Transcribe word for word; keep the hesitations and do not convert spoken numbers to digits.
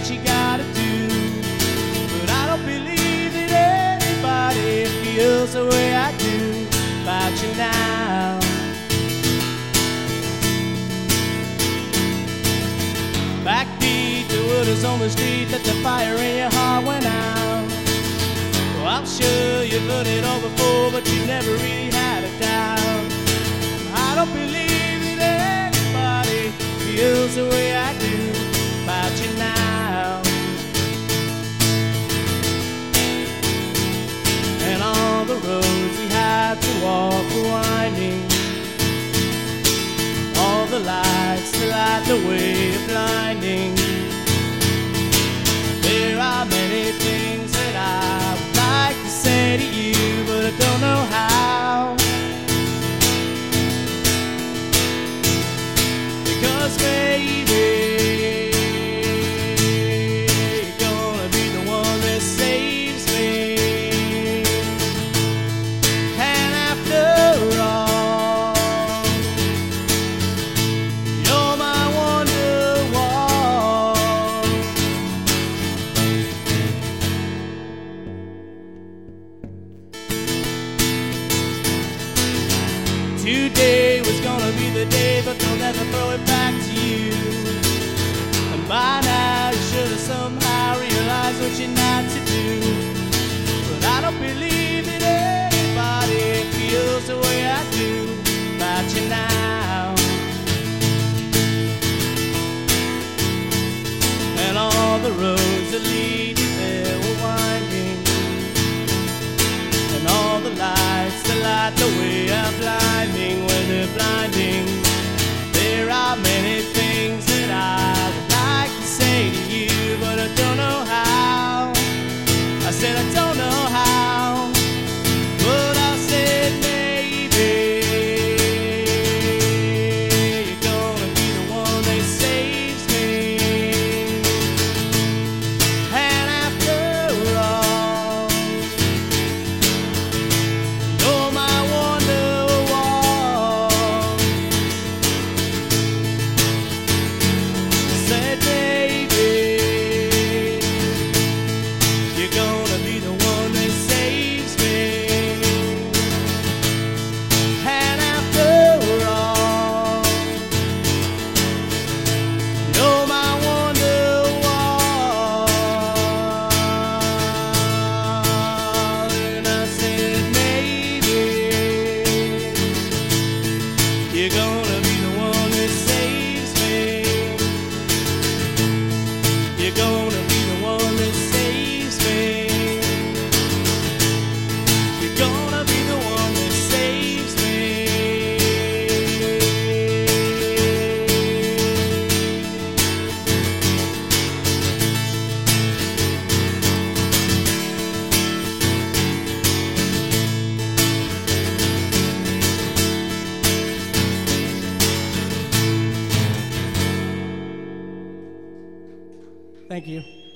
what you gotta do. But I don't believe that anybody feels the way I do about you now. Backbeat, the wood is on the street, let the fire in your heart went out. Well, I'm sure you've heard it all before, but you never really had a doubt. I don't believe that anybody feels the way I do about you now. And all the roads we had to walk were winding, all the lights that light the way are blinding. There are many things that I would like to say to you, but I don't know how. Because baby, you're gonna be the one that saves me. And after all, you're my wonderwall. Today was gonna be the day, but they'll never throw it back to you. And by now you should have somehow realized what you're not to do. But I don't believe that anybody feels the way I do about you now. And all the roads that lead you there were winding, and all the lights that light the way are blinding. When they're blinding, there are many things that I would like to say to you, but I don't know how. I said I don't know how, but I said maybe you're gonna be the one that saves me. And after all, you're my wonderwall. Said baby, you're gonna be the one that saves me. And after all, you're my wonderwall. And I said maybe you're gonna be the one that saves me. You're gonna be the one that saves me. You're gonna be the one that saves me. Thank you.